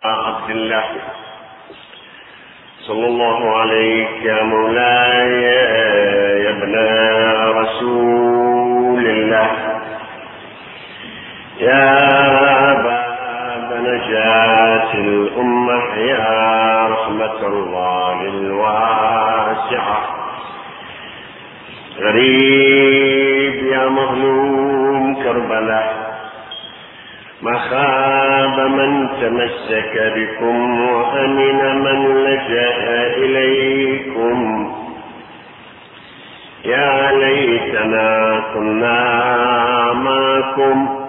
عبد الله صلى الله عليك يا مولاي يا ابن رسول الله، يا باب نجاة الأمة، يا رحمة الله الواسعة، غريب يا مظلوم كربلاء، ما خاب من تمسك بكم وأمن من لجأ إليكم، يا ليتنا كنا معكم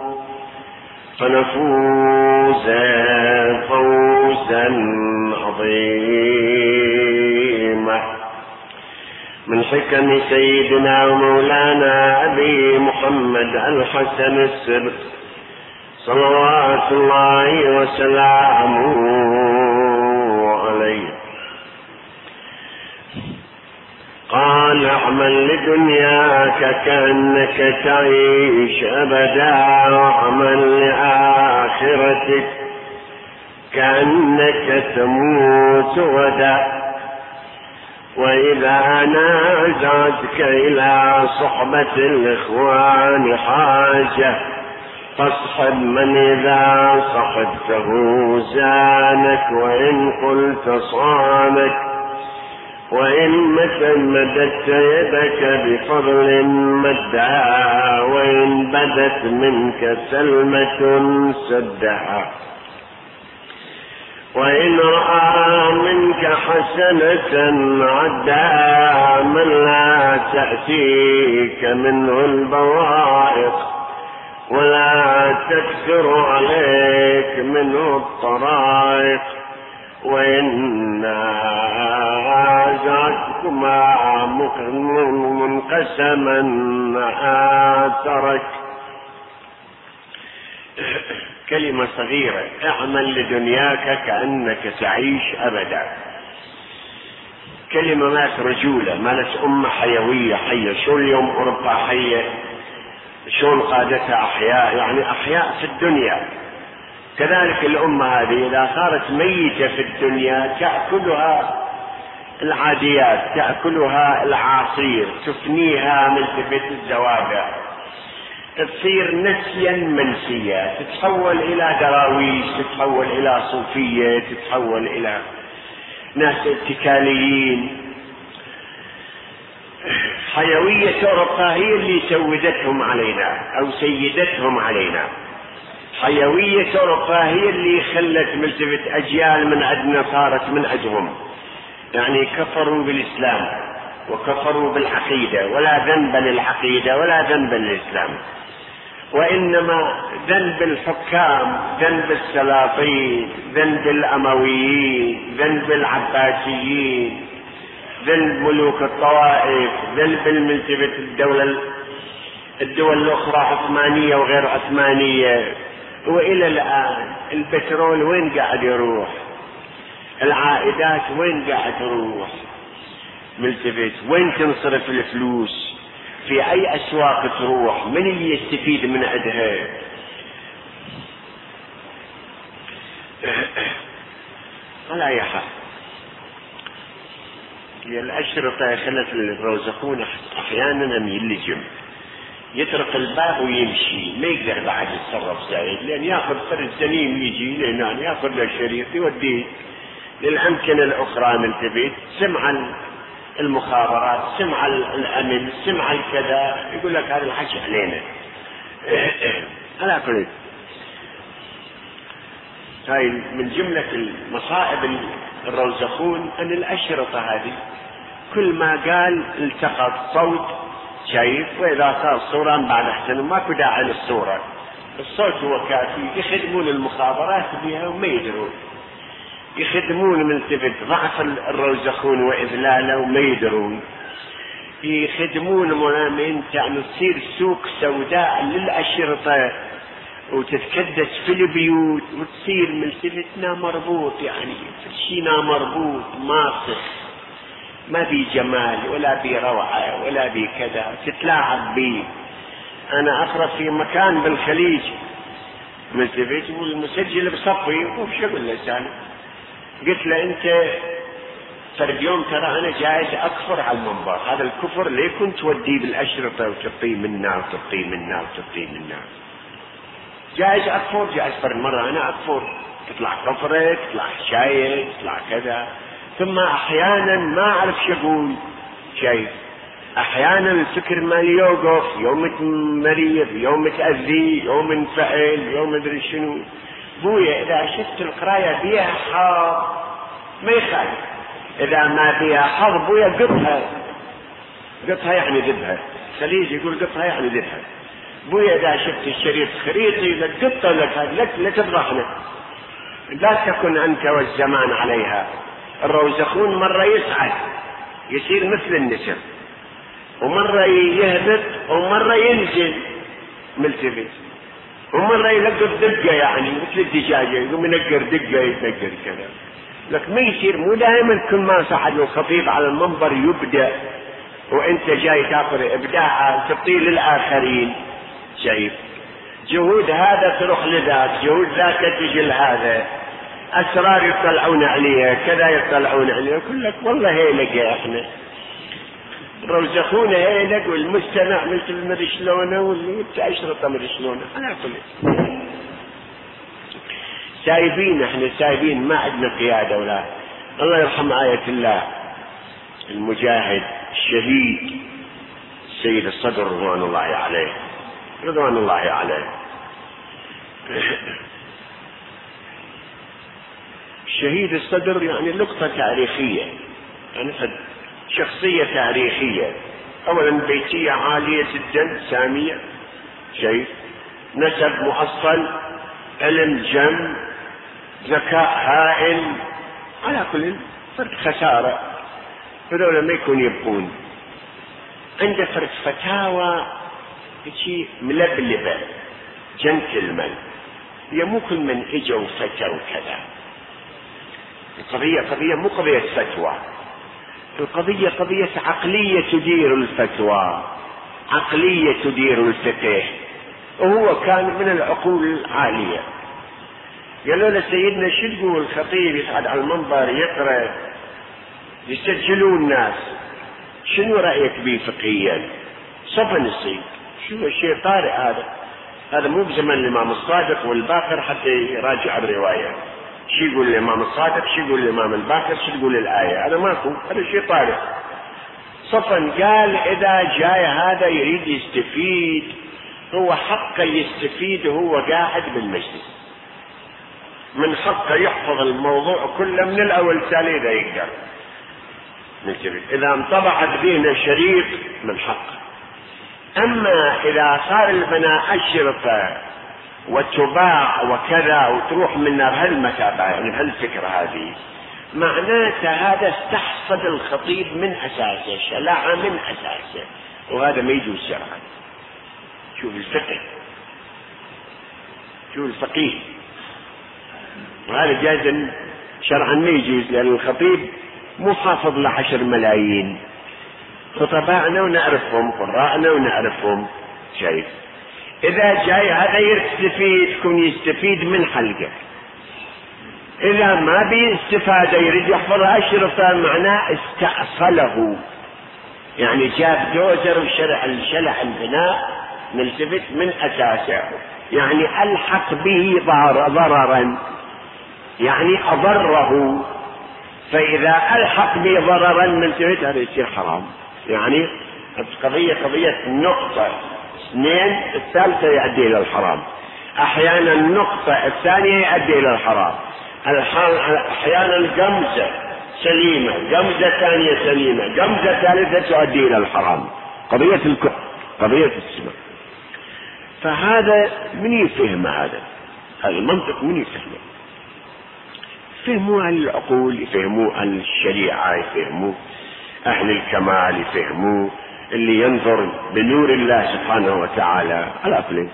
فنفوز فوزا عظيما. من حكم سيدنا ومولانا أبي محمد الحسن السبط صلوات الله وسلامه عليه، قال اعمل لدنياك كأنك تعيش أبدا، واعمل لآخرتك كأنك تموت غدا، وإذا نازعتك إلى صحبة الإخوان حاجة فاصحب من إذا صحبته زانك، وإن قلت صانك، وإن مددت يدك بفضل مدها، وإن بدت منك سلمة سدها، وإن رأى منك حسنة عدها، من لا تأتيك منه البوائق ولا تكثر عليك منه الطرائق، وإن نازعتكما منقسما آثرك. كلمة صغيرة، اعمل لدنياك كأنك تعيش أبدا، كلمة مالت رجولة، مالت أمة حيوية حية. شو اليوم أوروبا حية، شلون قادتها أحياء، يعني أحياء في الدنيا. كذلك الأمة هذه إذا صارت ميتة في الدنيا تأكلها العاديات، تأكلها العاصير، تفنيها من تبت الزواجع، تصير نسيا منسية، تتحول إلى دراويش، تتحول إلى صوفية، تتحول إلى ناس اتكاليين. حيوية أوروبا هي اللي سودتهم علينا أو سيدتهم علينا. حيوية أوروبا هي اللي خلت ملتفت أجيال من عندنا صارت من عندهم، يعني كفروا بالإسلام وكفروا بالعقيدة، ولا ذنب للعقيدة ولا ذنب للإسلام، وإنما ذنب الحكام، ذنب السلاطين، ذنب الأمويين، ذنب العباسيين، ذنب ملوك الطوائف، ذنب الملتفت الدول الأخرى عثمانية وغير عثمانية. وإلى الآن البترول وين قاعد يروح؟ العائدات وين قاعد تروح؟ ملتفت وين تنصرف الفلوس؟ في أي أسواق تروح؟ من اللي يستفيد من عندها؟ على أي حال هي الأشرطة خلت الروزخون أحيانا يلجم، يترك الباب ويمشي، ما يقدر بعد يتصرف زايد، لأن يأخذ فرد سليم يجي لهنا يأخذ له الشريط يوديه للأمكنة الأخرى. من تبيت سمع المخابرات، سمع الأمن، سمع الكذا، يقول لك هذا الحكي علينا. على كل هاي من جملة المصائب الروزخون أن الأشرطة هذه كل ما قال التقط صوت شايف، وإذا صار صورة بعد أحسن، ماكو داعي للصورة، الصوت هو كافي. يخدمون المخابرات بها وما يدرون، يخدمون من تبت ضعف الروزخون وإذلاله وما يدرون، يخدمون منامين يعني تصير سوق سوداء للأشرطة وتتكدس في البيوت، وتصير ملتفتنا مربوط، يعني فرشينا مربوط ماسخ، ما بي جمال ولا بي روعة ولا بي كذا، تتلاعب بي. أنا أقرأ في مكان بالخليج ملتفت والمسجل بصفي وش اقول له سالم؟ قلت له انت فرد يوم ترى انا جايز اكفر على المنبر، هذا الكفر ليه كنت توديه بالاشرطه وتعطيه منا وتعطيه منا وتعطيه منا؟ جايز اكفر، جايز فرد مره انا اكفر، تطلع كفره، تطلع شايد، تطلع كذا. ثم احيانا ما اعرف شو اقول، شايف احيانا الفكر مالي يوقف، يوم مريض، يوم متاذي، يوم انفعل، يوم مدري شنو. بويا اذا شفت القرايه بيها حظ ما يخالف، اذا ما بيها حظ بويا قطها، قطها يعني ذبها، خليجي يقول قطها يعني ذبها. بويا اذا شفت الشريط خريطي لقطه لك لا تفرحنا، لا تكن انت والزمان عليها. الروزخون مره يصعد يصير مثل النسر، ومره يهبط، ومره ينزل ملتفت، ومره يلقط دقه يعني مثل الدجاجه، يقوم ينقر دقه يتنقر كذا. لك ما يصير، مو دائما كل ما صعد الخطيب على المنبر يبدأ وانت جاي تاخذ ابداعه تبطيل للاخرين. شايف جهود هذا تروح لذاك، جهود ذاك تجي لهذا، اسرار يطلعون عليها كذا، يطلعون عليها، يقول لك والله هيلق يا احنا روزخونا هيلق، والمستمع مثل مدري شلونه، والاشرطه مدري شلونه. انا اقول سايبين، احنا سايبين، ما عندنا قياده ولا. الله يرحم آية الله المجاهد الشهيد سيد الصدر رضوان الله عليه، رضوان الله عليه. شهيد الصدر يعني نقطة تاريخية، يعني شخصية تاريخية. أولا بيتية عالية جدا سامية، شايف نسب مؤصل، علم جم، ذكاء هائل، على كل فرد خسارة. هذول ما يكون يبقون عنده فرد فتاوى شيء ملبلبة جنتلمان، هي مو كل من اجوا فتوا كذا. القضية قضية مو قضية فتوى، القضية قضية عقلية تدير الفتوى، عقلية تدير الفقه، وهو كان من العقول العالية. قالوا له سيدنا شو تقول؟ الخطيب يصعد على المنبر يقرأ، يسجلون الناس، شنو رأيك به فقهيا؟ صفن الصيد، شو الشيء طارئ هذا مو بزمن الإمام الصادق والباقر حتى يراجع الرواية. شو يقول الإمام الصادق، شو يقول الإمام الباقر، شو تقول الآية؟ هذا ماكو، هذا شيء طارئ. صفن قال إذا جاي هذا يريد يستفيد، هو حقه يستفيد وهو قاعد بالمجلس، من حقه يحفظ الموضوع كله من الأول تالي إذا يقدر. إذا انطبعت بينا شريط من حقه. أما إذا صار البناء أشرطة وتباع وكذا وتروح منها بهالمتابعة، يعني بهالفكرة هذه، معناته هذا استحصد الخطيب من أساسه، شلع من أساسه، وهذا ما يجوز شرعا. شوف الفقه، شوف الفقيه، وهذا جائز شرعا ما يجوز، لأن الخطيب مو حافظ ل10 ملايين، خطباءنا ونعرفهم، قراءنا ونعرفهم. شايف إذا جاي هذا يستفيد كن يستفيد من حلقه، إذا ما بيستفاد يريد يحفظ أشرطة معناه استأصله، يعني جاب دوزر وشرع البناء ملتفت من أساسه، يعني ألحق به ضررا، يعني أضره. فإذا ألحق به ضررا ملتفت هذا يصير حرام. يعني قضية نقطة، 2، الثالثة يؤدي إلى الحرام. أحيانا النقطة الثانية يؤدي إلى الحرام. أحيانا الجمزة سليمة، جمزة ثانية سليمة، جمزة ثالثة تؤدي إلى الحرام. قضية الكفر، قضية السماء. فهذا من يفهم هذا المنطق؟ من يفهمه؟ يفهموا أهل العقول، يفهموا أهل الشريعة، يفهموا أهل الكمال، يفهموا اللي ينظر بنور الله سبحانه وتعالى على كل.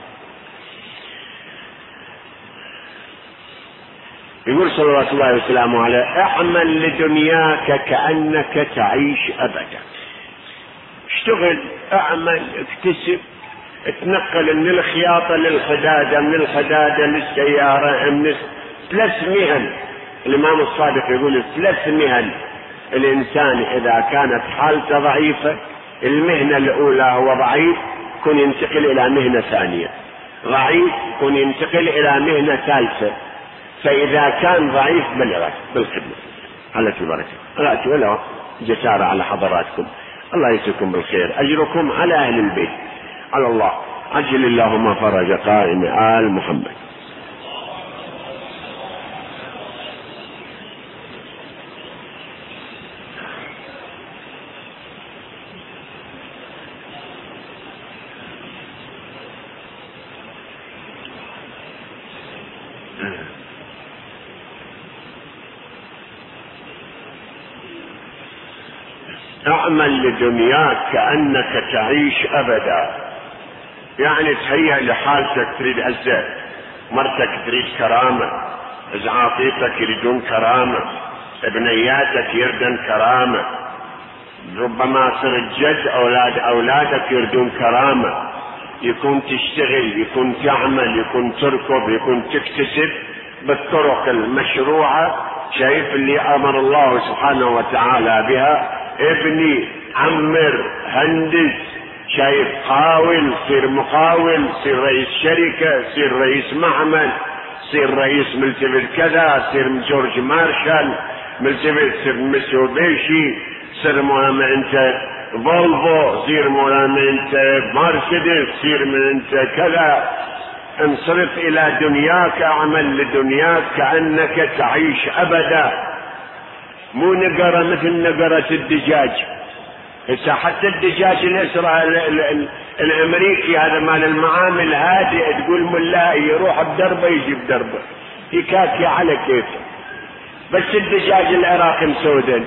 يقول صلوات الله وسلامه عليه: اعمل لدنياك كأنك تعيش أبدا. اشتغل، اعمل، اكتسب، تنقل من الخياطة للحدادة، من الحدادة للسيارة، من 3 مهن. الإمام الصادق يقول 3 مهن الإنسان إذا كانت حالته ضعيفة، المهنة الأولى هو ضعيف كن ينتقل إلى مهنة ثانية، ضعيف كن ينتقل إلى مهنة ثالثة، فإذا كان ضعيف بلغ بالخدمة. على البركة. رأتي ولا جسارة على حضراتكم، الله يجزيكم بالخير، أجركم على أهل البيت على الله. عجل اللهم فرج قائم آل محمد. اعمل لدنياك كأنك تعيش أبدا، يعني تهيأ لحالتك، تريد عزة، مرتك تريد كرامة، زعاطيتك يريدون كرامة، ابنياتك يردن كرامة، ربما صرت جد أولادك يردون كرامة، يكون تشتغل، يكون تعمل، يكون تركض، يكون تكتسب بالطرق المشروعة. شايف اللي أمر الله سبحانه وتعالى بها، ابني، عمر، هندس، شايف، قاول، صير مقاول، صير رئيس شركة، صير رئيس معمل، صير رئيس ملتفت كذا، صير جورج مارشال، ملتفت صير ميتسوبيشي، صير مهم انت فولفو، صير مهم انت مرسيدس، صير من انت كذا. انصرف الى دنياك، اعمل لدنياك كأنك تعيش ابدا، مو نقرة مثل نقرة الدجاج. هسه حتى الدجاج الامريكي هذا مال المعامل هادئ، تقول ملاهي يروح بدربه يجي بدربه، يكاكي على كيفه. بس الدجاج العراقي مسودن،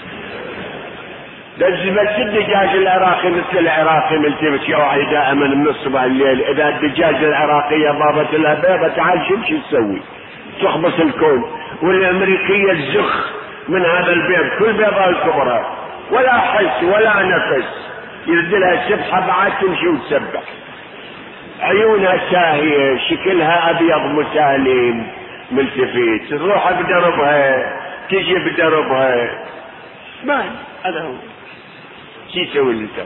بس الدجاج العراقي مثل العراقي ملتفت يوعي دائما من الصبح الليل. اذا الدجاج العراقي يا بابا لها بيضة تعال شو تسوي؟ تخبص الكون. والامريكية الزخ من هذا البيض، كل بيضة الكبرى ولا حس ولا نفس، يرد لها سبحة بعد تمشي وتسبح. عيونها ساهية، شكلها ابيض مسالم ملتفت، تروح بدربها تجي بدربها. ما هذا هو شي تسوي انت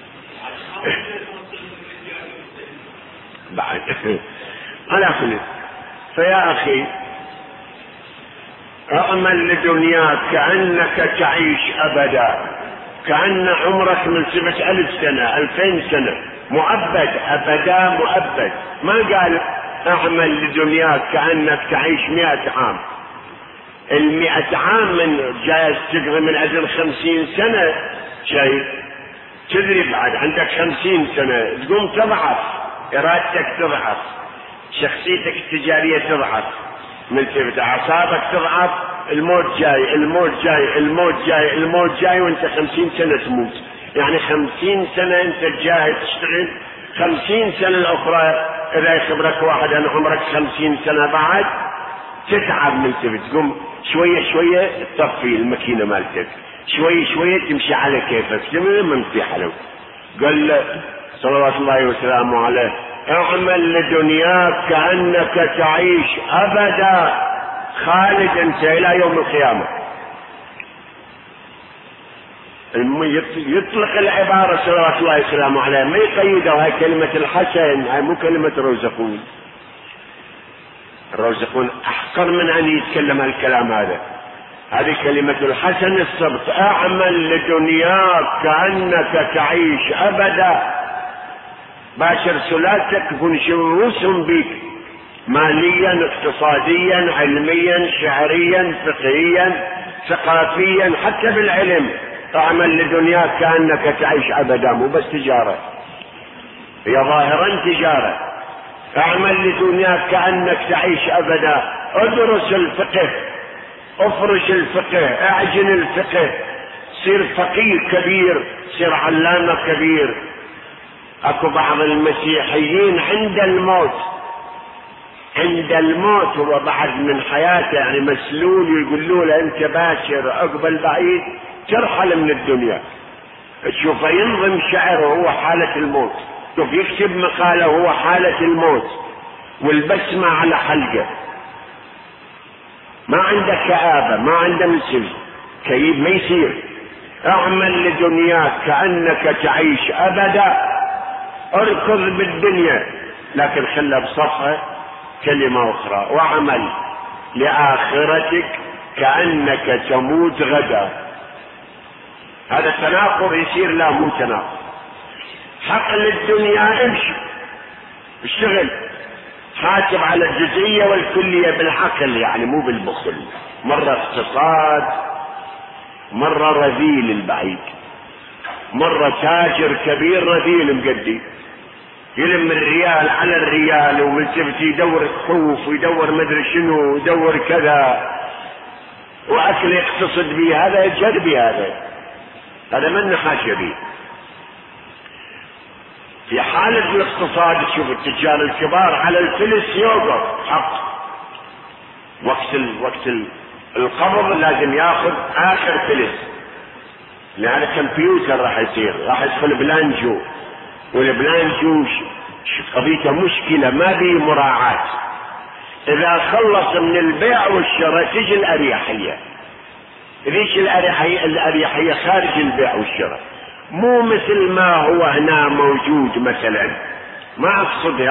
بعد على كل. فيا اخي اعمل لدنياك كأنك تعيش ابدا، كأن عمرك من 7,000 سنة 2000 سنة مؤبد، ابدا مؤبد. ما قال اعمل لدنياك كأنك تعيش 100 عام. 100 عام من جايز تقضي من اجل 50 سنة شيء، تدري بعد عندك 50 سنة تقوم تضعف، ارادتك تضعف، شخصيتك التجارية تضعف، ملتفت اعصابك تضعف، الموت جاي الموت جاي الموت جاي الموت جاي، وانت 50 سنة تموت. يعني 50 سنة انت جاهد تشتغل، 50 سنة الاخرى اذا يخبرك واحد ان عمرك 50 سنة بعد تتعب ملتفت، تقوم شوية شوية تطفي الماكينة مالتك، شوية شوية تمشي على كيفك، من في حلو. قال صلوات الله وسلامه عليه اعمل لدنياك كأنك تعيش ابدا، خالد انت الى يوم القيامة. يطلق العبارة صلوات الله وسلامه عليه، ما يقيدها. هاي كلمة الحسن، هاي مو كلمة روزقون. الروزقون احقر من ان يتكلم هالكلام هذا. هذه كلمة الحسن الصبت، اعمل لدنياك كأنك تعيش ابدا. باشر سلالتك يكون شروسهم بك، ماليا اقتصاديا علميا شعريا فقهيا ثقافيا، حتى بالعلم. اعمل لدنياك كأنك تعيش ابدا، مو بس تجارة، هي ظاهرا تجارة. اعمل لدنياك كأنك تعيش ابدا، ادرس الفقه، افرش الفقه، اعجن الفقه، صير فقيه كبير، صير علامة كبير. اكو بعض المسيحيين عند الموت هو بعد من حياته يعني مسلول، يقولوا له انت باشر اقبل بعيد ترحل من الدنيا. تشوفه ينظم شعره وهو حالة الموت، شوف يكتب مقاله هو حالة الموت والبسمة على حلقه، ما عنده كآبة، ما عنده مسل كئيب، ما يصير. اعمل لدنياك كأنك تعيش أبدا، اركض بالدنيا لكن خلها بصفها كلمة أخرى، واعمل لآخرتك كأنك تموت غدا. هذا تناقض يصير، لا مو تناقض. حق للدنيا امشي اشتغل، حاسب على الجزئية والكلية بالعقل، يعني مو بالبخل. مرة اقتصاد، مرة رذيل البعيد، مرة تاجر كبير رذيل مقدي، يلم الريال على الريال وملتفت يدور الصوف ويدور مدري شنو ويدور كذا، واكل يقتصد به، هذا يجهد به، هذا من حاشا به. في حالة الاقتصاد تشوف التجار الكبار على الفلس يوقف حق، وقت القبض لازم ياخذ اخر فلس، لان الكمبيوتر راح يصير، راح يدخل بلانجو، والبلانجو قضيته مشكلة ما بيه مراعاة. اذا خلص من البيع والشراء تجي الاريحية، ليش الاريحية خارج البيع والشراء، مو مثل ما هو هنا موجود. مثلا ما اقصد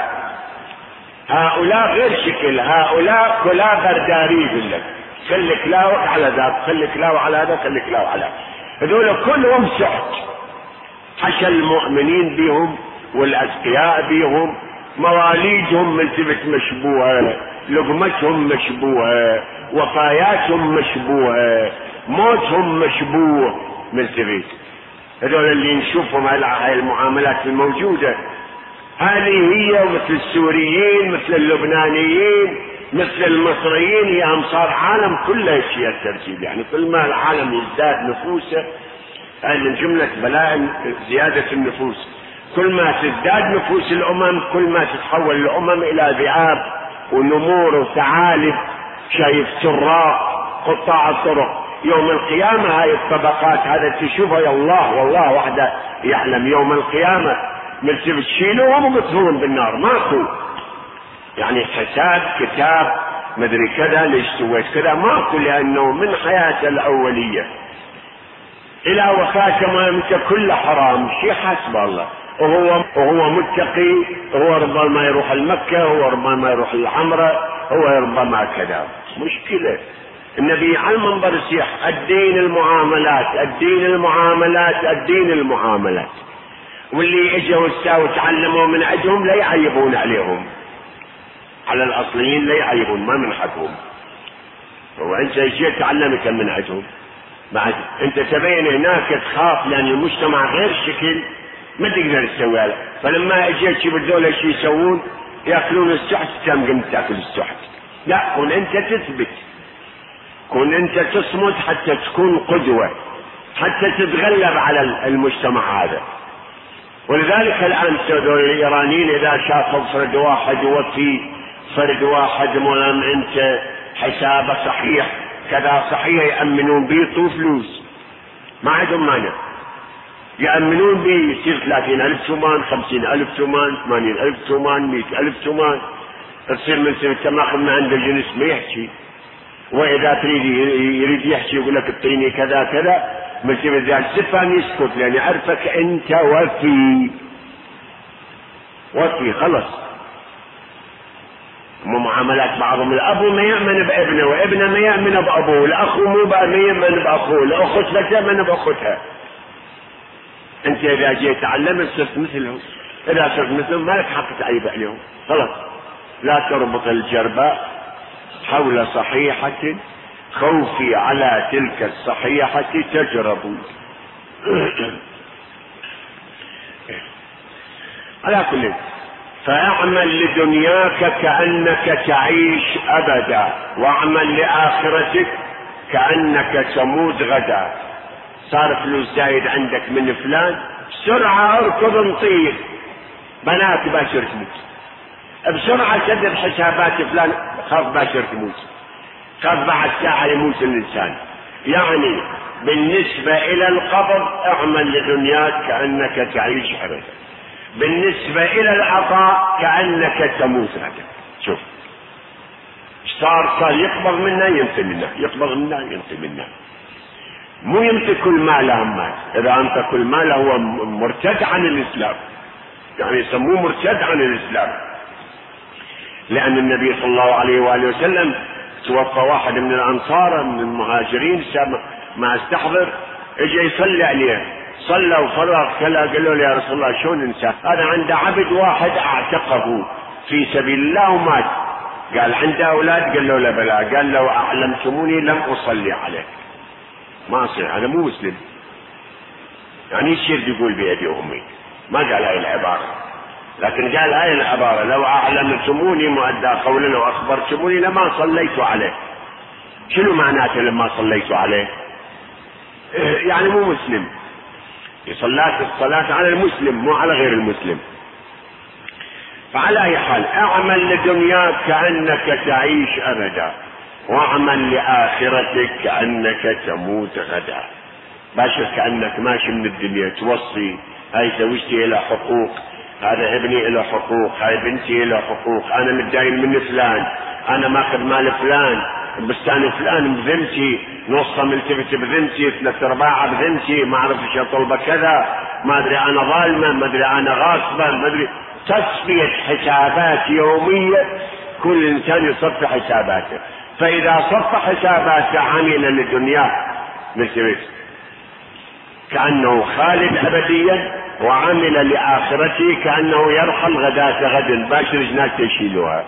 هؤلاء غير شكل، هؤلاء كلا برداري يقول لك خليك لاوك على ذاك، خليك لاو على هذا، خليك لاو على هذول كلهم سحت. حشى المؤمنين بهم والأذكياء بهم، مواليدهم ملتفت مشبوهة، لقمتهم مشبوهة، وفاياتهم مشبوهة، موتهم مشبوه ملتفت. هذول اللي نشوفهم هاي المعاملات الموجودة، هذه هي مثل السوريين، مثل اللبنانيين، مثل المصريين، هي أمصار عالم كله شيء الترتيب. يعني كل ما العالم يزداد نفوسه، من جملة بلاء زيادة النفوس، كل ما تزداد نفوس الأمم كل ما تتحول الأمم إلى ذئاب ونمور وثعالب. شايف سراق قطاع الطرق يوم القيامة، هاي الطبقات هذا تشوفها يا الله، والله وحده يعلم. يوم القيامة مرتب تشيلوهم وبترون بالنار، ماكو يعني حساب كتاب مدري كذا ليش سويت كذا، ماكو، لأنه من حياته الأولية إلى وفاته ما يمسك كل حرام، شيء حسب الله. وهو متقي، هو ربما يروح المكة، هو ربما يروح العمرة، هو ربما كذا، مشكلة. النبي على المنبر يصيح الدين المعاملات، الدين المعاملات، الدين المعاملات. واللي اجوا وتعلموا من عندهم لا يعيبون عليهم، على الاصليين لا يعيبون، ما من حقهم. وانت اجيت تعلمت من عندهم، بعد انت تبين هناك تخاف لان المجتمع غير شكل، ما تقدر تسوي هذا. فلما اجيت شوف الدولة شو يسوون، ياكلون السحت، كم قمت تاكل السحت؟ لا، كن انت تثبت، كن انت تصمد حتى تكون قدوة، حتى تتغلب على المجتمع هذا. ولذلك الان الايرانيين اذا شافوا فرد واحد وفي فرد واحد ملام انت حسابه صحيح كذا صحيح، يأمنون به يعطوا فلوس، ما عندهم مانع، يأمنون به يصير 30,000 تومان، 50,000 تومان، 80,000 تومان، 100,000 تومان، تصير من سنة ما أخذنا عنده جنس ما يحكي. وإذا تريد يريد يحكي يقول لك اعطيني كذا كذا، من سنة ذا السفن يسكت لأن يعرفك أنت وفي خلص. معاملات بعضهم، الأب ما يأمن بابنه، وابنه ما يأمن بأبوه، الأخ مو ما يأمن بأخوه، الأخت لا تأمن بأختها. أنت إذا جيت تعلمت صرت مثلهم، إذا صرت مثلهم ما لك حق تعيب عليهم، خلاص. لا تربط الجرباء حول صحيحة، خوفي على تلك الصحيحة تجرب. على كل، فاعمل لدنياك كأنك تعيش أبدا، واعمل لآخرتك كأنك تموت غدا. صار فلوس زايد عندك من فلان، بسرعة اركض انطير، بنات باشر تموت بسرعة، سدد حسابات فلان، خاف باشر تموت، خاف بعد ساعة يموت الإنسان. يعني بالنسبة إلى القبض اعمل لدنياك كأنك تعيش أبدا. بالنسبة إلى العطاء كأنك تموت غدا. شوف صار يقبض منا ينطي منا، يقبض منا ينطي منا، مو ينطي كل ماله مات. إذا أنت كل ماله هو مرتد عن الإسلام، يعني يسموه مرتد عن الإسلام. لأن النبي صلى الله عليه وآله وسلم توفى واحد من الأنصار من المهاجرين ما استحضر، اجى يصلي عليه، صلى وفرغ كلا، قال له يا رسول الله شلون انسى؟ هذا عنده عبد واحد اعتقه في سبيل الله ومات. قال عنده اولاد؟ قال له لا بلا. قال لو اعلمتموني لم اصلي عليه. ما اصير، هذا مو مسلم. يعني يصير يقول بيدي امي، ما قال هاي العباره، لكن قال هاي العباره لو اعلمتموني مؤدى قولنا واخبرتموني لما صليت عليه. شنو معناته لما صليت عليه؟ يعني مو مسلم. صلاة الصلاة على المسلم مو على غير المسلم. فعلى اي حال اعمل لدنياك كأنك تعيش ابدا، واعمل لآخرتك كأنك تموت غدا. باشر كأنك ماشي من الدنيا توصي هاي زوجتي له حقوق، هذا ابني له حقوق، هاي بنتي له حقوق، انا متداين من فلان، انا ماخذ مال فلان، بستان فلان بذمتي، نصها ملتفت بذمتي، 3/4 بذمتي، ما اعرف ايش اطلبه كذا، ما ادري انا ظالمه، ما ادري انا غاصبه، ما ادري. تصفية حسابات يومية، كل انسان يصفي حساباته. فاذا صف حساباته عمل لدنياه ملتفت كأنه خالد أبديا، وعمل لآخرته كأنه يرحل غداة غد. باشر جناك يشيلوها،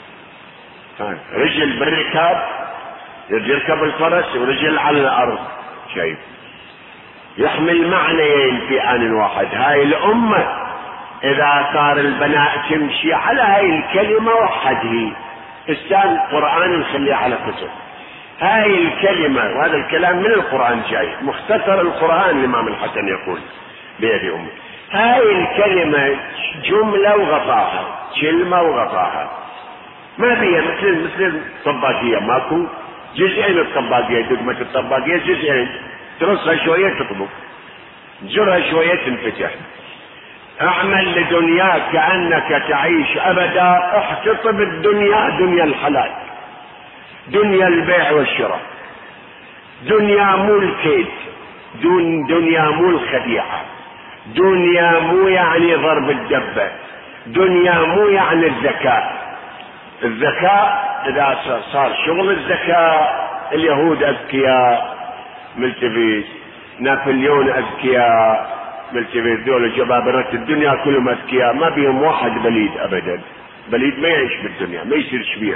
رجل بالركاب يركب الفرس ورجل على الأرض، شايف يحمل معنيين في آن واحد. هاي الأمة إذا صار البناء تمشي على هاي الكلمة وحده، استان القرآن نخليه على كتب هاي الكلمة، وهذا الكلام من القرآن جاي، مختصر القرآن الإمام الحسن يقول بيد أمي. هاي الكلمة جملة وغطاها، كلمة وغطاها، ما فيها مثل الطباقية، ماكو جزئين الطباقية، دقمة الطباقية جزئين، ترصها شوية تطبق، جرها شوية تنفتح. اعمل لدنياك كأنك تعيش أبدا، احتطب الدنيا دنيا الحلال، دنيا البيع والشراء، دنيا مو الكيد، دنيا مو الخديعة، دنيا مو يعني ضرب الدبة، دنيا مو يعني الذكاء. الذكاء إذا صار شغل الذكاء، اليهود أذكياء ملتفت، نابليون أذكياء ملتفت، دول جبابرة الدنيا كلهم أذكياء، ما بيهم واحد بليد أبدا. بليد ما يعيش بالدنيا، ما يصير شبير.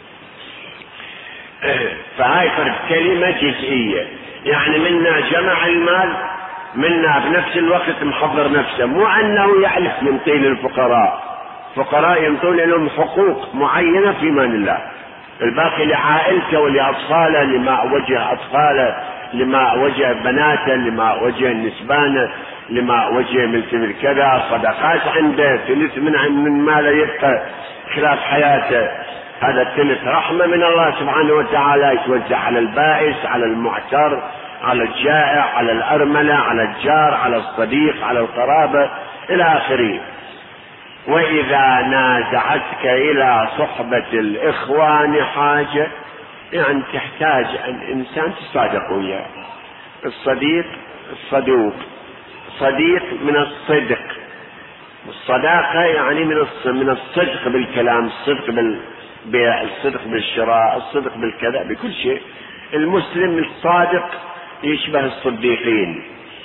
فهاي فرد كلمة جزئية، يعني منا جمع المال، منا بنفس الوقت محضر نفسه، مو أنه يعرف ينطي للفقراء، فقراء ينطون لهم حقوق معينة في مال الله، الباقي لعائلته ولأطفاله، لما وجه أطفاله، لما وجه بناته، لما وجه نسبانه، لما وجه ملتزم كذا، صدقات عنده، ثلث من ماله يبقى خلال حياته، هذا الثلث رحمة من الله سبحانه وتعالى، يتوزع على البائس، على المعتر، على الجائع، على الأرملة، على الجار، على الصديق، على القرابة إلى آخره. وإذا نازعتك إلى صحبة الإخوان حاجة، يعني تحتاج الإنسان تصادق وياه. الصديق الصدوق، صديق من الصدق، الصداقة يعني من الصدق بالكلام، الصدق بالبيع، الصدق بالشراء، الصدق بالكذا، بكل شيء. المسلم الصادق يشبه الصديقين.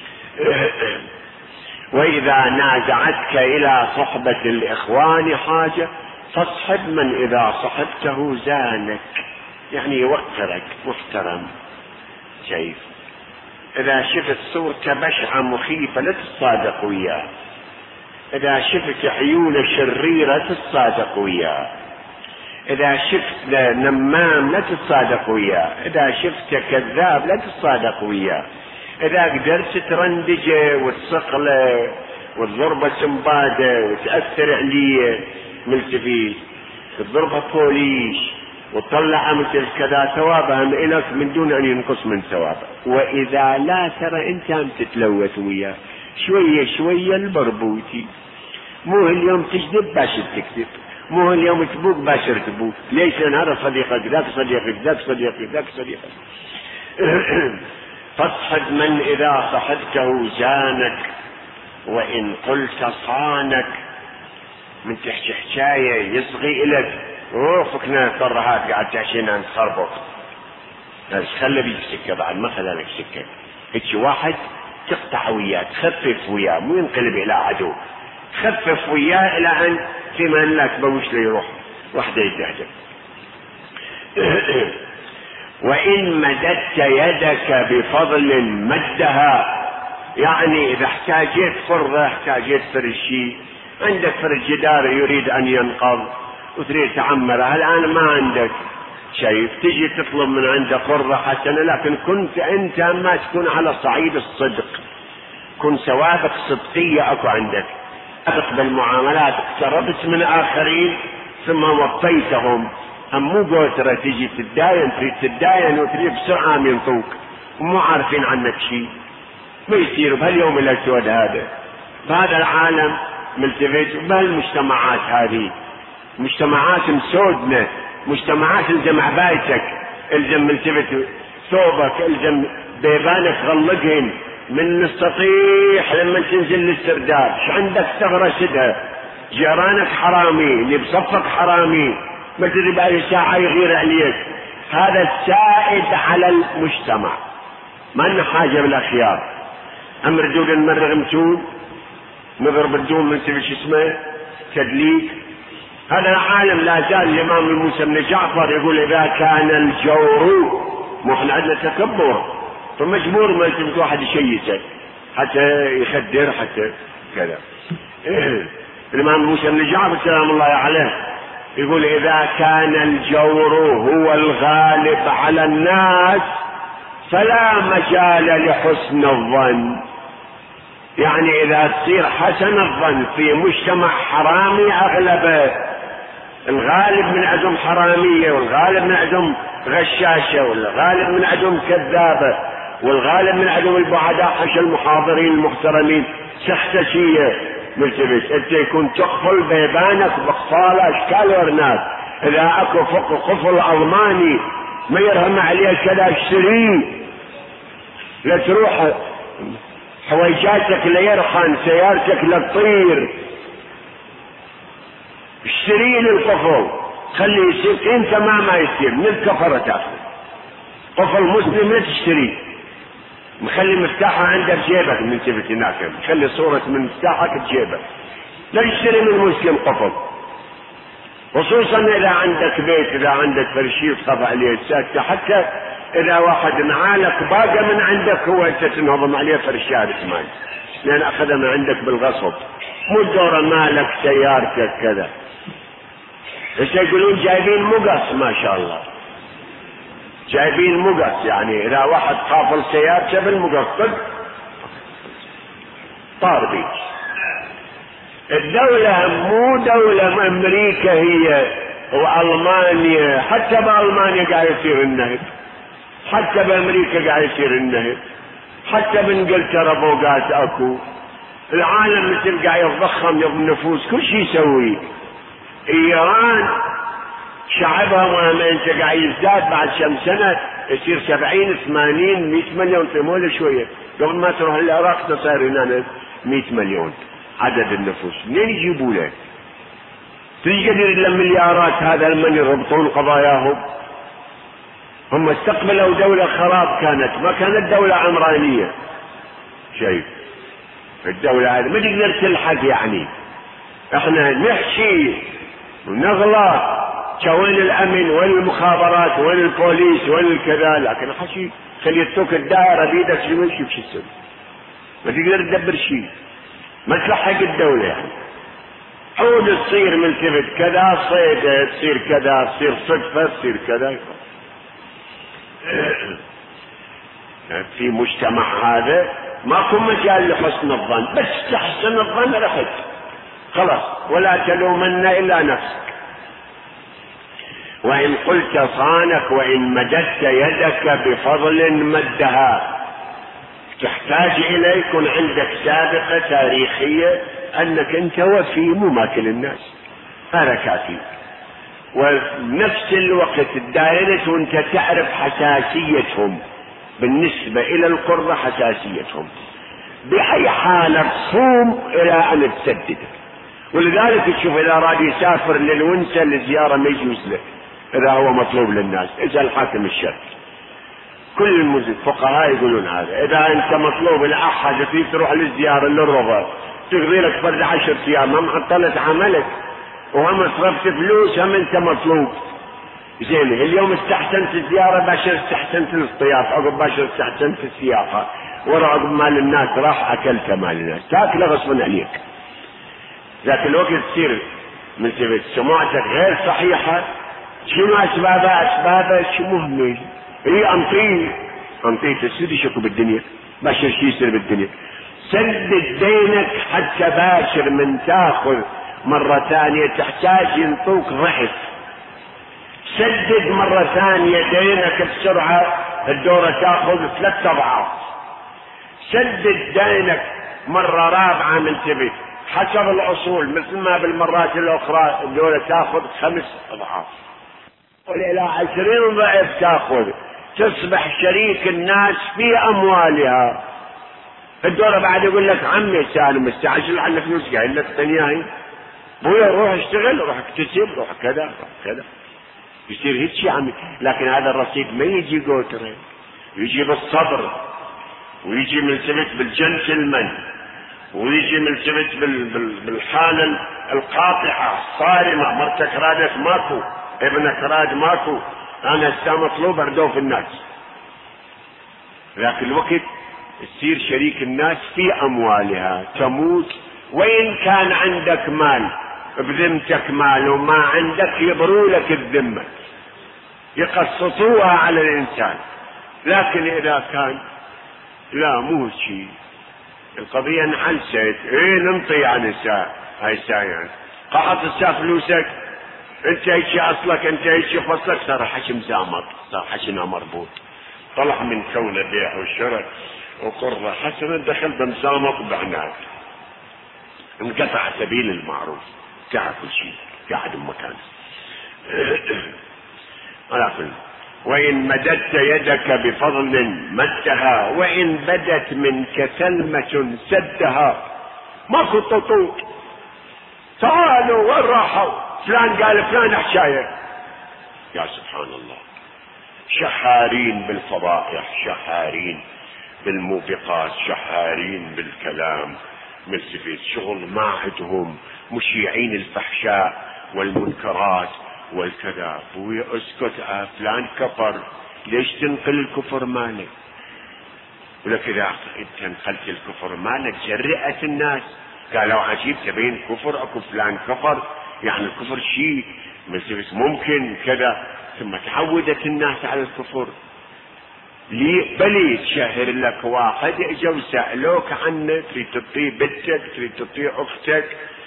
وإذا نازعتك إلى صحبة الإخوان حاجة، فاصحب من إذا صحبته زانك، يعني يوقرك، محترم. شايف إذا شفت صورته بشعة مخيفة لا تصادق وياه، إذا شفت عيونه شريرة تصادق وياه، إذا شفت نمام لا تصادق وياه، إذا شفت كذاب لا تصادق وياه. إذا قدرت ترندجه وتصقله وتضربه سنباده وتأثر عليه ملتفت، تضربه بوليش وتطلعه مثل كذا، ثوابها إلك من دون أن ينقص من ثوابه. وإذا لا ترى أنت تتلوث وياه شوية شوية البربوتي، مو اليوم تكذب باشر تكذب، مو اليوم تبوك باشر تبوك. ليش؟ لأن هذا صديقك، ذاك صديقك، ذاك صديقك، ذاك صديقك. فاصحب من إذا صحبته زانك وإن قلت صانك. من تحكي حكاية يصغي إلك روحكنا طرهات قاعد تحكينا نخربط، بس خلي بيك سكة بعد ما خلى لك سكة. هيك واحد تقطع وياه، تخفف وياه، مو ينقلب إلى عدو، خفف وياه إلى أن فيما لا تبوش لي يروح وحده يتهجم. وإن مددت يدك بفضل مدها، يعني إذا احتاجت فرضة، احتاجت فرشي، عندك فرش جدار يريد أن ينقض وتريد تعمره الآن ما عندك شيء، تجي تطلب من عنده فرضة حسنة، لكن كنت أنت ما تكون على صعيد الصدق، كن سوابق صدقية أكو عندك، أدق بالمعاملات، اقتربت من آخرين ثم وطيتهم. مو قوترة تجي تتداين، تريد تتداين وتريد بسرعة ينطوك ومو عارفين عنك شيء، ما يصير بهاليوم الأسود هذا، بهذا العالم ملتفت، بهالمجتمعات هذه مجتمعات مسودنا، مجتمعات الزم عبايتك، الزم ملتفت ثوبك، الزم بيبانك غلقهن من السطيح لما تنزل للسرداب، ش عندك ثغرة سدها، جيرانك حرامي، اللي بصفك حرامي، ما تدري بأي ساعة يغير عليك. هذا السائد على المجتمع، ما لنا حاجة بالأخيار. أمر دول نمرغ متون نضرب الدون من شو اسمه تدليك. هذا العالم لا زال الإمام موسى بن جعفر يقول إذا كان الجور، مو احنا عندنا تكبر، فمجبور ما يجب واحد يشيسك حتى يخدر حتى كذا. الإمام موسى بن جعفر سلام الله عليه يقول إذا كان الجور هو الغالب على الناس فلا مجال لحسن الظن. يعني إذا تصير حسن الظن في مجتمع حرامي أغلبه، الغالب من عندهم حرامية، والغالب من عندهم غشاشة، والغالب من عندهم كذابة، والغالب من عندهم البعداء حش المحاضرين المحترمين سختشية ملتبس. انت يكون تقفل بيبانك بقفالة اشكال ورناس. اذا اكو قفل الماني ما يرهم عليه كذا اشتريه، لا تروح حويجاتك ليرخن، سيارتك لتطير، اشتري للقفل خلي يصير. انت ما يصير من الكفرة تاخذ قفل مسلم لا تشتري، مخلي مفتاحه عندك جيبك من تبت هناك، خلي صورة من مفتاحك بجيبك، لا تشتري من مسلم قفل، خصوصا اذا عندك بيت، اذا عندك فرشي تخاف عليه الساكتة، حتى اذا واحد نعالك باقى من عندك هو انت تنهضم عليه فرشات مال، لان اخذها من عندك بالغصب، مو الدورة مالك سيارتك كذا. ايش يقولون جايبين مقص ما شاء الله، جايبين مقص، يعني اذا واحد قافل سيارته بالمقص طار بيك. الدولة مو دولة امريكا هي والمانيا، حتى بالمانيا قاعد يصير النهب، حتى بامريكا قاعد يصير النهب، حتى بانجلترا فوقات اكو. العالم مثل قاعد يتضخم النفوس، كل شيء يسوي. ايران شعبها ما انت قاعد يزداد، بعد كم سنة يصير 70 80 100 مليون في مولى شوية، قبل ما تروح العراق تصير هنا 100 مليون عدد النفوس. منين يجيبوا له؟ تقدر الا مليارات هذا المن يربطون قضاياهم. هم استقبلوا دولة خراب، كانت ما كانت دولة عمرانية شيء. الدولة هذه ما تقدر تلحق، يعني احنا نحشي ونغلط وين الامن وين المخابرات وين البوليس وين الكذا، لكن حشي خليتوك الدائرة بيدك شو يمشي بشي السن، ما تقدر تدبر شيء، ما تلحق الدولة. يعني حول تصير من كبت كذا صيدة، تصير كذا، تصير صدفة، تصير كذا. في مجتمع هذا ماكو مجال لحسن الظن، بس تحسن الظن رحت خلاص، ولا تلومن الا نفسك. وان قلت صانك وان مددت يدك بفضل مدها، تحتاج الى يكون عندك سابقة تاريخية أنك أنت وفي مو ماكل الناس، هذا كافي. ونفس الوقت الدائرة وانت تعرف حساسيتهم بالنسبة إلى القربة، حساسيتهم بأي حالة تصوم إلى أن تسدد. ولذلك تشوف إذا أراد يسافر للونسة لزيارة ما يجوز له إذا هو مطلوب للناس، اسأل حاكم الشرق، كل الفقهاء يقولون هذا. إذا أنت مطلوب لأحد فيك تروح للزيارة للربع تقضي لك فرد 10 أيام، ما معطلت عملك وهم صرفت فلوس، هم أنت مطلوب. زين اليوم استحسنت الزيارة باشر استحسنت الاصطياف، عقب باشر استحسنت السياقة، ورا عقب مال الناس راح أكلت مال الناس، تاكله غصبا عليك. ذاك الوقت تصير من سبب سمعتك غير صحيحة. شنو أسبابها شو مهمل؟ هي أنطي تسدي شكو بالدنيا، باشر شي يصير بالدنيا. سدد دينك حتى باشر من تاخذ مرة ثانية تحتاج ينطوك ضعف. سدد مرة ثانية دينك بسرعة الدورة تاخذ 3 أضعاف. سدد دينك مرة رابعة من تبي حسب الأصول، مثل ما بالمرات الأخرى الدورة تاخذ 5 أضعاف وإلى 20 ضعف تاخذ، تصبح شريك الناس في أموالها. الدورة بعد يقول لك عمي سالم مستعجل على فلوس قايل لك تنياهي بويا روح اشتغل، روح اكتسب، روح كذا روح كذا، يصير هيك شيء عمي. لكن هذا الرصيد ما يجي قوتره، يجي بالصبر، ويجي ملتفت بالجنتلمان، ويجي ملتفت بالحالة القاطعة الصارمة. مرتك رادت ماكو، ابنك راد ماكو، انا هسه مطلوب اردوف الناس. ذاك الوقت تصير شريك الناس في اموالها، تموت وإن كان عندك مال بذمتك مال وما عندك يبروا لك الذمة، يقسطوها على الإنسان. لكن إذا كان لا مو شيء، القضية انحلست، ننطي عن الساعة هاي الساعة يعني قاعد الساعة فلوسك انت هيك اصلك، انت هيك فصلك، صار حشم زامر، صار حشمها مربوط، طلع من كون البيع والشراء وقرة حسنا دخل بمزامط بعناك، انقطع سبيل المعروف، تعب كل شيء قاعد بمكانه. ولكن وإن مددت يدك بفضل مدها، وإن بدت منك كلمة سدها. ماكو طوط، تعالوا وين راحوا؟ فلان قال فلان حكاية. يا سبحان الله، شحارين بالفضائح، شحارين بالموبقات، شحارين بالكلام، ملتفت شغل ما عندهم، مشيعين الفحشاء والمنكرات والكذا. بويا اسكت، فلان كفر، ليش تنقل الكفر مالك؟ ولك اذا انت نقلت الكفر مالك جرأت الناس، قالوا عجيب تبين كفر، اكو فلان كفر، يعني الكفر شيء ملتفت ممكن كذا. ثم تعودت الناس على الكفر. بلي تشهر لك واحد اجوا سألوك عنه، تريد تطيع بنتك، تريد تطيع اختك،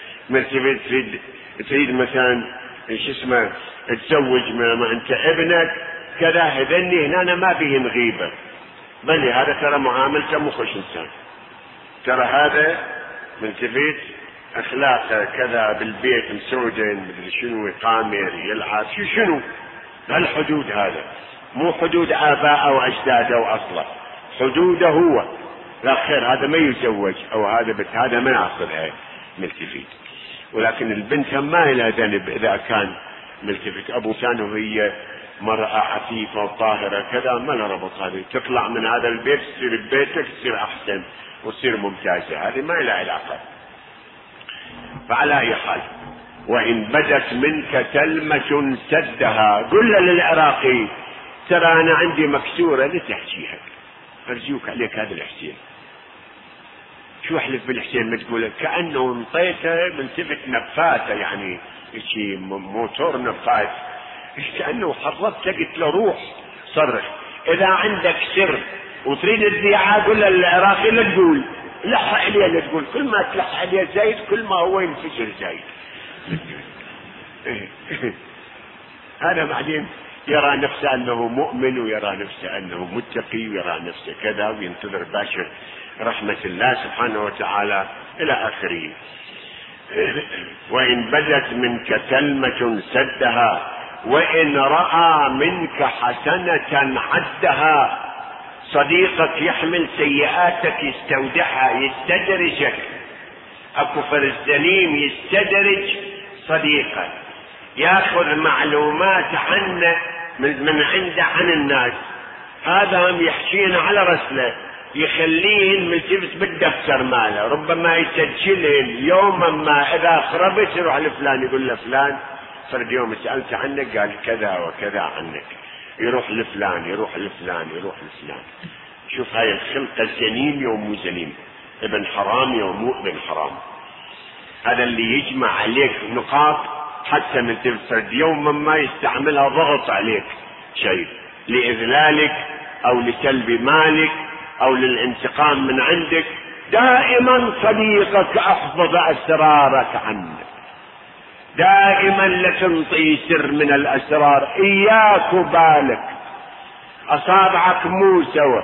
تريد مثلا ايش اسمه تزوج ما انت ابنك كذا، هذني هنا ما بهم غيبة، بل هذا ترى معاملته مو خوش انسان، ترى هذا ملتفت اخلاقه كذا بالبيت مسودن مدري شنو، يقامر يلعب شنو هالحدود. هذا مو حدود آباءه واجداده واصله، حدوده هو. لا خير هذا ما يتزوج، او هذا بنت هذا ما ياخذها ملتفت. ولكن البنت ما لها ذنب اذا كان ملتفت. ابو كان وهي مرأة عفيفة وطاهرة كذا ما لها ربط، هذه تطلع من هذا البيت تصير ببيتك تصير احسن وتصير ممتازة، هذه ما لها علاقة. فعلى اي حال، وان بدت منك كلمة سدها، قل للعراقي ترى انا عندي مكسورة لتحكيها، ارجوك عليك هذا الحسين. شو احلف بالحسين ما تقول كأنه انطيته ملتفت نفاته، يعني شيء موتور نفات، كأنه حرضته قلت له روح صرخ. اذا عندك سر وتريد الذياعة قل للعراقي لا تقول، لح عليه لا تقول، كل ما تلح عليه زايد كل ما هو ينفجر زايد. هذا بعدين يرى نفسه انه مؤمن، ويرى نفسه انه متقي، ويرى نفسه كذا، وينتظر باشر رحمة الله سبحانه وتعالى الى اخره. وإن بدت منك كلمة سدها، وإن رأى منك حسنة عدها. صديقك يحمل سيئاتك يستودعها، يستدرجك. اكو فرز دليم يستدرج صديقك، ياخذ معلومات عنه من عنده عن الناس. هذا هم يحكينا على رسله، يخليهن ملتبس بالدفتر ماله، ربما يسجلهن يوما ما اذا خربت يروح لفلان يقول له فلان فرد يوم سألت عنك قال كذا وكذا عنك، يروح لفلان يروح لفلان يروح لفلان. شوف هاي الخلقة زنيم ومو زنيم، ابن حرام ومو ابن حرام. هذا اللي يجمع عليك نقاط حتى من تفسد يوما ما يستعملها ضغط عليك شيء لإذلالك أو لسلب مالك أو للانتقام من عندك. دائما صديقك أحفظ أسرارك عنك، دائما لا تنطي سر من الأسرار. إياك بالك، أصابعك مو سوا،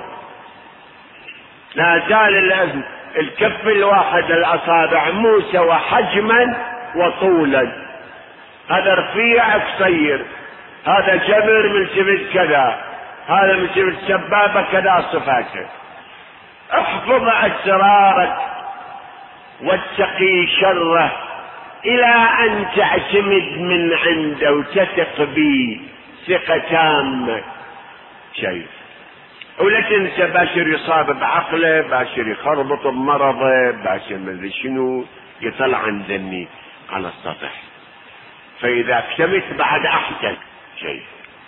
لا زال الأذن الكف الواحد الأصابع مو سوا حجما وطولا، هذا رفيع قصير، هذا جبر من سبت كذا، هذا من سبت سبابة كذا صفاته. احفظ أسرارك واتقي شره إلى أن تعتمد من عنده وتثق به ثقة تامة. شيء ولا تنسى باشر يصاب بعقله، باشر يخربط بمرضه، باشر مدري شنو يطلع عن ذني على السطح. فإذا اكتمت بعد أحسن شيء.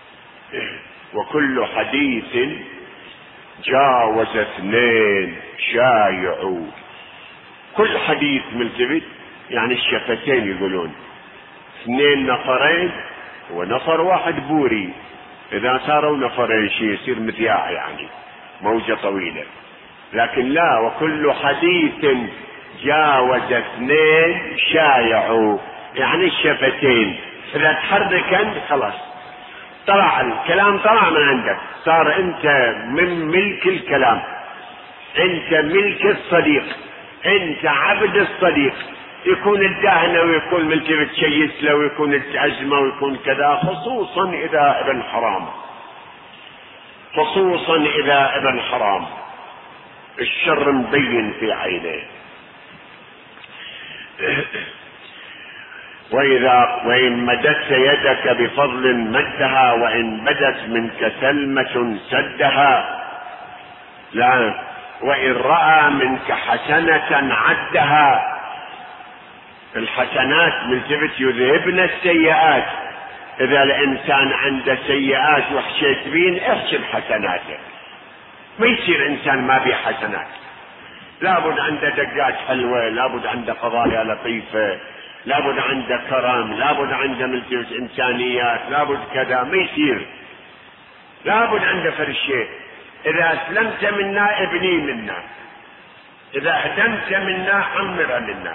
وكل حديث جاوز اثنين شايع. كل حديث ملتفت يعني الشفتين يقولون، اثنين نفرين ونفر واحد بوري، اذا صاروا نفرين شيء يصير مذياع يعني موجة طويلة. لكن لا، وكل حديث جاوز اثنين شايع يعني الشفتين اذا تحركن خلاص طلع الكلام، طلع من عندك، صار انت من ملك الكلام، انت ملك الصديق، انت عبد الصديق. يكون الدهنة ويكون ملتفت شيس له ويكون الأزمة ويكون كذا، خصوصا إذا ابن حرام، خصوصا إذا ابن حرام الشر مبين في عينيه. وإن مددت يدك بفضل مدها، وإن بدت منك سلمة سدها. لا، وإن رأى منك حسنة عدها. الحسنات ملتفت يذهبن السيئات. إذا الإنسان عنده سيئات وحشيت بين احسب حسناته، ما يصير إنسان ما بيه حسنات. لابد عنده دقات حلوة، لابد عنده قضايا لطيفة، لابد عنده كرم، لابد عنده ملتفت إنسانيات، لابد كذا. ما يصير، لابد عنده فرق شيء. إذا أسلمت منا ابني منا، إذا هدمت منا عمر منا،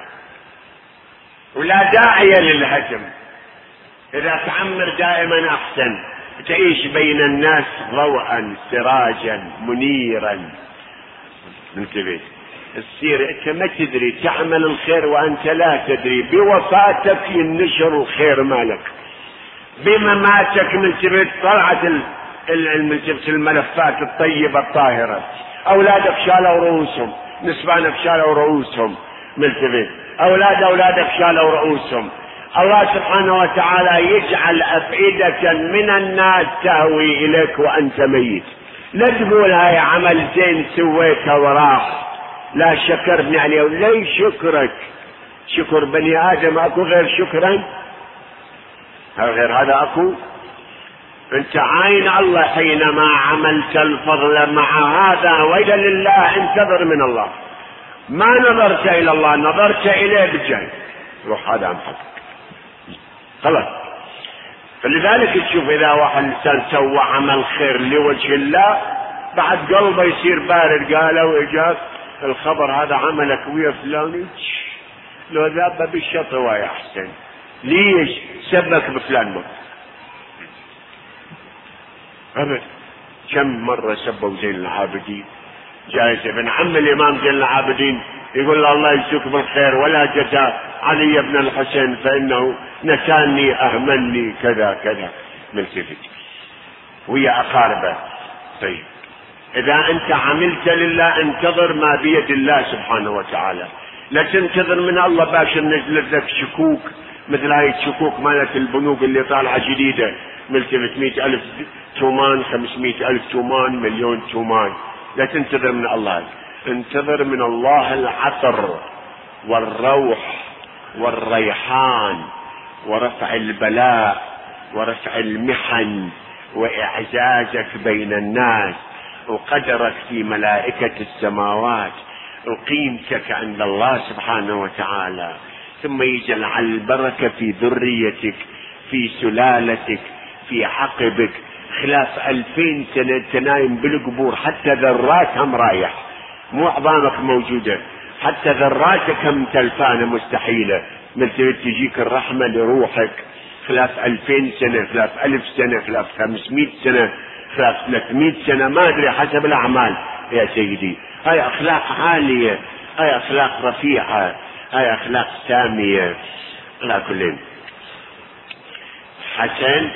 ولا داعي للهجم. إذا تعمر دائما أحسن، تعيش بين الناس ضوءا سراجا منيرا. انتبه، السير انت ما تدري تعمل الخير وانت لا تدري، بوفاتك ينشر الخير مالك، بمماتك منتبه طلعت الملفات الطيبة الطاهرة. اولادك شالوا رؤوسهم، نسبانك شالوا رؤوسهم، منتبه اولادك شالوا رؤوسهم. الله سبحانه وتعالى يجعل افئدة من الناس تهوي اليك وانت ميت. لا تقول هاي عمل زين سويته وراح، لا شكرني عليه. ليش شكرك؟ شكر بني ادم اكو غير شكرا؟ غير هذا اكو؟ انت عاين الله حينما عملت الفضل مع هذا، وإذا لله انتظر من الله. ما نظرت الى الله، نظرت اليه بالجهل، روح هذا عن حقك خلاص. فلذلك تشوف اذا واحد انسان سوى عمل خير لوجه الله، بعد قلبه يصير بارد. قالوا اجاك الخبر هذا عملك ويا فلان، لو ذاب بالشطوى يا احسن. ليش؟ سبك بفلان موت. أبد. كم مرة سبوا زين العابدين، جايز ابن عم الإمام زين العابدين يقول له الله يجزيك بالخير ولا جزاء علي بن الحسين فإنه نساني أهملني كذا كذا، ملتفت ويا أقاربه. طيب إذا أنت عملت لله انتظر ما بيد الله سبحانه وتعالى، لا تنتظر من الله باشر نزلت لك شكوك مثل هاي الشكوك مالت البنوك اللي طالعة جديدة، ملتفت 100,000 تومان، 500,000 تومان، مليون تومان. لا تنتظر من الله، انتظر من الله العطر والروح والريحان ورفع البلاء ورفع المحن وإعزازك بين الناس وقدرك في ملائكة السماوات وقيمتك عند الله سبحانه وتعالى. ثم يجعل البركة في ذريتك، في سلالتك، في عقبك. خلاف 2000 سنة تنايم بالقبور، حتى ذراتها رايح، مو عظامك موجودة، حتى ذراتك تلفانة مستحيلة. مثل تجيك الرحمة لروحك خلاف 2000 سنة، خلاف 1000 سنة، خلاف 500 سنة، خلاف 300 سنة، ما أدري حسب الأعمال يا سيدي. هاي أخلاق عالية، هاي أخلاق رفيعة، هاي أخلاق سامية. على كل حسن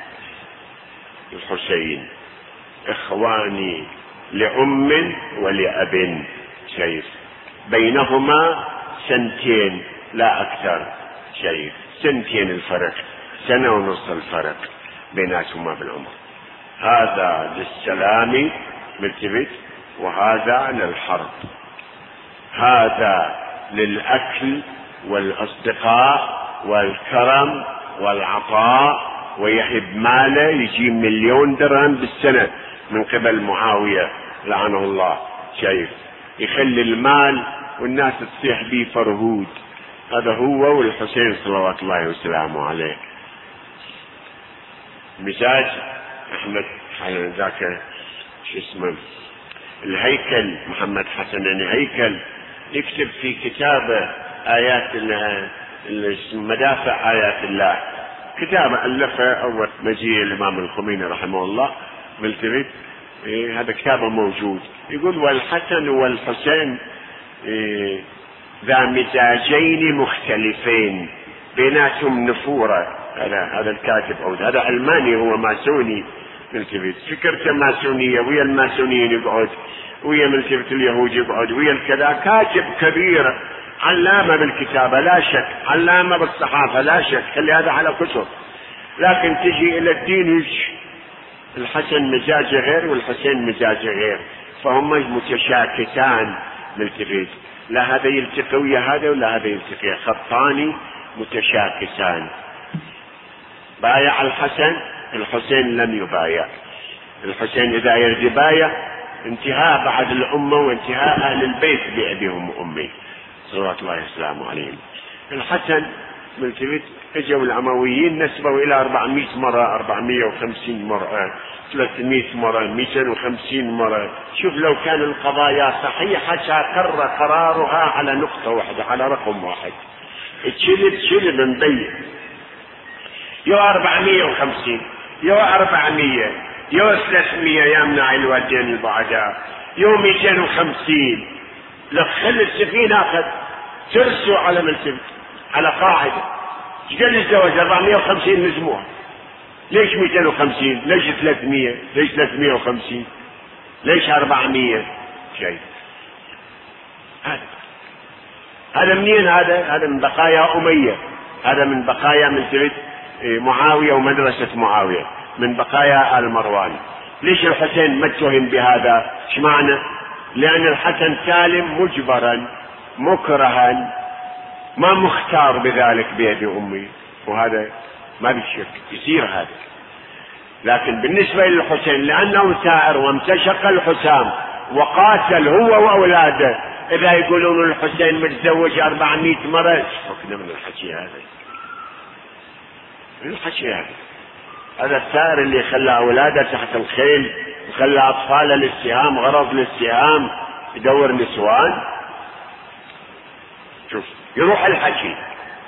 الحسين إخواني لأم ولأب، شايف بينهما 2 لا أكثر، شايف 2 الفرق، 1.5 سنة الفرق بيناتهما بالعمر. هذا للسلام ملتفت، وهذا للحرب، هذا للأكل والأصدقاء والكرم والعطاء، ويحب ماله يجي 1,000,000 درهم بالسنة من قبل معاوية لعنه الله، شايف يخلي المال والناس تصيح به فرهود. هذا هو والحسين صلوات الله وسلامه عليه. مزاج أحمد على ذاك شو اسمه الهيكل، محمد حسن الهيكل، يكتب في كتابه آيات مدافع آيات الله، كتابه ألفه أول مجيء الإمام الخميني رحمه الله ملتفت. هذا كتابه موجود، يقول والحسن والحسين ذا مزاجين مختلفين بيناتهم نفورة. هذا الكاتب أو هذا ألماني، هو ماسوني ملتفت، فكرته ماسونية، ويا الماسونيين يقعد، ويا ملتفت اليهود يقعد، ويا الكذا. كاتب كبير، علامة بالكتابة لا شك، علامة بالصحافة لا شك، خلي هذا على كتب. لكن تجي إلى الدين الحسن مزاجه غير والحسين مزاجه غير، فهم متشاكسان ملتفت، لا هذا يلتقي ويا هذا ولا هذا يلتقي، خطان متشاكسان. بايع الحسن، الحسين لم يبايع. الحسين إذا يريد يبايع انتهاء بعد الأمة وانتهاء أهل البيت بأبيهم وأمي صلوات الله وسلامه عليهم. الحسن ملتفت اجوا الأمويين نسبوا إلى 400 مرة، 450 مرة، 300 مرة، 250 مرة. شوف لو كان القضايا صحيحة شاكر قرارها على نقطة واحدة، على رقم واحد، تشلب مبين. يو 450، يو 400، يو 300 يمنع الوالدين البعداء، يو 250. لك خلي السفينة أخذ ترسوا على ملتفت على قاعدة. قال الزواج 450 نجموها، ليش 250؟ ليش 300؟ ليش 350؟ ليش 400؟ شيء هذا منين؟ هذا من بقايا أمية، هذا من بقايا ملتفت معاوية ومدرسة معاوية، من بقايا آل مروان. ليش الحسين ما اتهم بهذا؟ ايش معنى؟ لأن الحسن سالم مجبرا مكرها، ما مختار بذلك بيد أمي، وهذا ما بيشك يصير هذا. لكن بالنسبة للحسين لأنه ثائر وامتشق الحسام وقاتل هو وأولاده، إذا يقولون الحسين متزوج 400 مرة، شوفنا من الحكي هذا، من الحكي هذا الثائر اللي خلى أولاده تحت الخيل وخلى أطفاله للسهام، غرض للسهام، يدور نسوان. شوف يروح الحكي.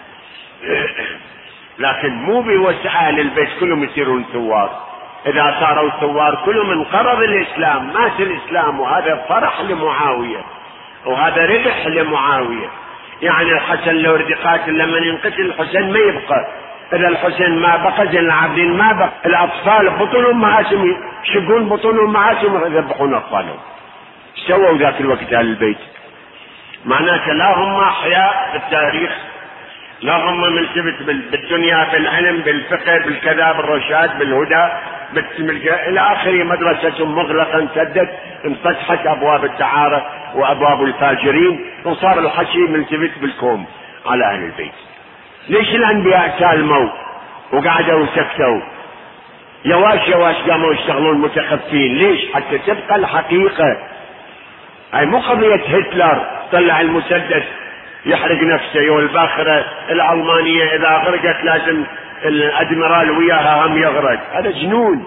لكن مو بوسع أهل البيت كلهم يصيرون ثوار. إذا صاروا ثوار كلهم انقرض الإسلام، مات الإسلام، وهذا فرح لمعاوية وهذا ربح لمعاوية. يعني الحسن لو ردي قاتل لما ينقتل الحسين ما يبقى، إذا الحسين ما بقى زين العابدين ما بقى، الأطفال بطولهم معاسم يشقون بطولهم معاسم يذبحون أطفالهم. سووا ذاك الوقت أهل البيت. معناته لا هم أحياء بالتاريخ، لا هم ملتفت بالدنيا بالعلم بالفقه بالكذا بالرشاد بالهدى إلى آخره. مدرسة مغلقة انسدت، انفتحت أبواب الدعارة وأبواب الفاجرين، وصار الحكي ملتفت بالكوم على أهل البيت. ليش الأنبياء سالموا وقعدوا وسكتوا؟ يواش قاموا يشتغلون متخفين. ليش؟ حتى تبقى الحقيقة. هاي مو قضية هتلر طلع المسدس يحرق نفسه، والباخرة الألمانية إذا غرقت لازم الأدميرال وياها هم يغرق. هذا جنون.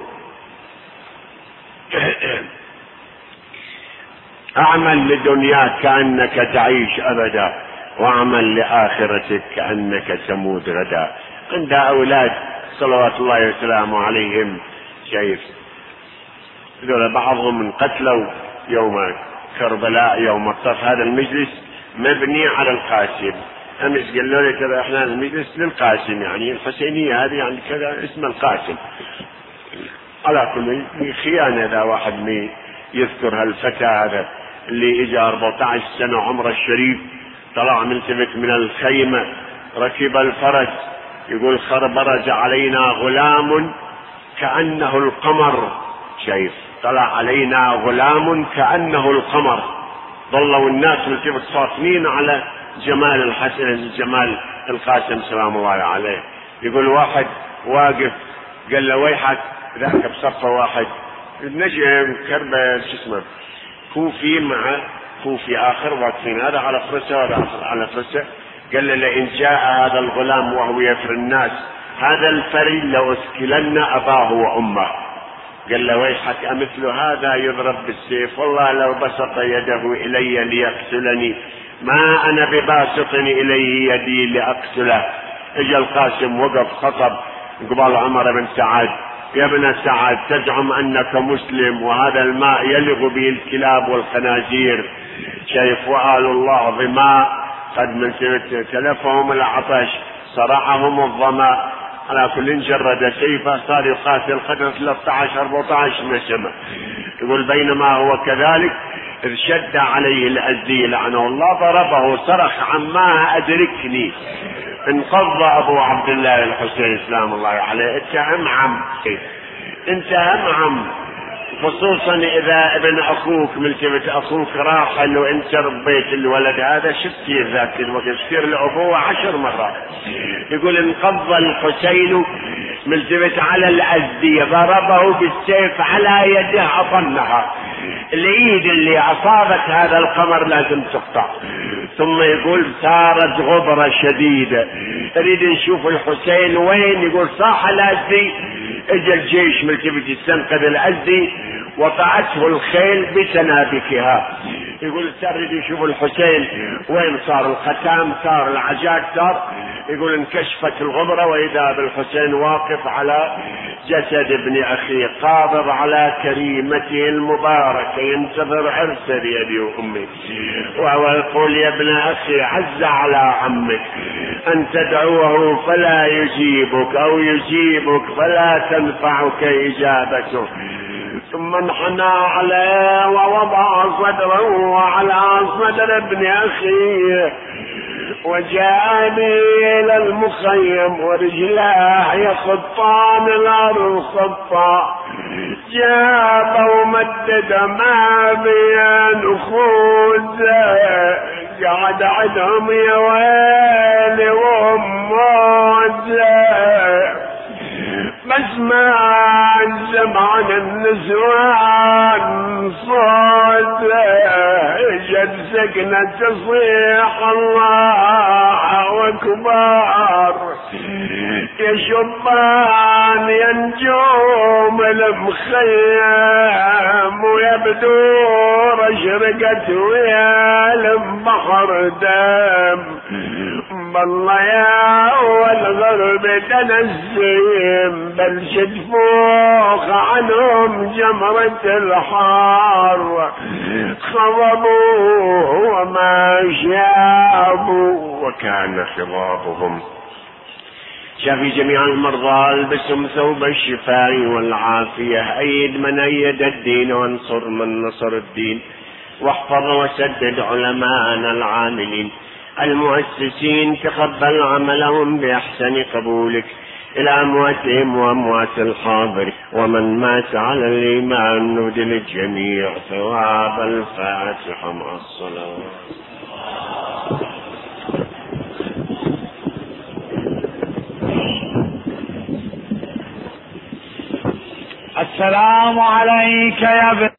أعمل لدنياك كأنك تعيش أبدا، واعمل لآخرتك كأنك تموت غدا. عند أولاد صلوات الله وسلامه عليهم شايف ذولا بعضهم انقتلوا يوم كربلاء يوم الطف. هذا المجلس مبني على القاسم. امس قالوا لي ترى احنا المجلس للقاسم، يعني الحسينية هذه يعني كذا اسم القاسم. على كل خيانة اذا واحد يذكر هالفتى هذا اللي اجى 14 سنة عمره الشريف، طلع ملتفت من الخيمة ركب الفرس، يقول برز علينا غلام كأنه القمر. شايف طلع علينا غلام كأنه القمر. ظلوا الناس ملتفت صاطمين على جمال الحسن جمال القاسم سلام الله عليه. يقول واحد واقف قال له ويحك، ذاك بصفه واحد النجم كربل شو اسمه كوفي مع كوفي آخر واقفين، هذا على فرسه وهذا على فرسه. قال له لئن جاء هذا الغلام وهو يفر الناس هذا الفري لأسكلن أباه وأمه. قال له ويحك أمثل هذا يضرب بالسيف؟ والله لو بسط يده إلي ليقتلني ما أنا بباسط إليه يدي لأقتله. اجى القاسم وقف خطب قبال عمر بن سعد، يا ابن سعد تزعم أنك مسلم وهذا الماء يلغ به الكلاب والخنازير، شايف وآل الله ظماء قد من تلفهم العطش صرعهم الظماء. على كل جرد سيفه صار يقاتل قدر 13-14 نسمة. يقول بينما هو كذلك إذ شد عليه الأزدي لعنه الله ضربه صرخ عما أدركني. انقض أبو عبد الله الحسين سلام الله عليه. انت هم خصوصا إذا ابن أخوك ملتفت أخوك راحل وانت ربيت الولد هذا شفتي ذاك الوقت تصير الأبوة 10 مرات. يقول انقض الحسين ملتفت على الأزدي ضربه بالسيف على يده أطنها. الإيد اللي أصابت هذا القمر لازم تقطع. ثم يقول صارت غبرة شديدة تريد نشوف الحسين وين. يقول صاح الأزدي، اجى الجيش ملتفت يستنقذ الأزدي وقعته الخيل بسنابكها. يقول تريد يشوف الحسين وين صار الختام صار العجاج صار. يقول انكشفت الغبرة وإذا بالحسين واقف على جسد ابن أخيه قابض على كريمته المباركة ينتظر عرسه بيدي وأمي، وهو يقول يا ابن أخي عز على عمك أن تدعوه فلا يجيبك أو يجيبك فلا تنفعك إجابته. ثم انحنى عليه ووضع صدره على صدر ابن أخيه وجاء به إلى المخيم ورجلاه يخطان الأرض خطا. جاب ومدد ما بين خوزه قعد عندهم يا ويلي وموزه. بس ما زمان النسوان صوته جد سكنة تصيح الله أكبر. يا شبان يا نجوم المخيم ويبدو رشرقت ويا البحر دم. بالله يا والغرب تنزم بل شد فوق عنهم جمرة الحار خضبوا وما شابوا كان خضابهم. شافي جميع المرضى، البسهم ثوب الشفاء والعافية، أيد من أيد الدين وانصر من نصر الدين، واحفظ وسدد علماءنا العاملين المؤسسين، تقبل عملهم بأحسن قبولك إلى أمواتهم وأموات الحاضر، ومن مات على الإيمان نودي للجميع ثواب الفاتحة مع الصلاة. السلام عليك يا ابن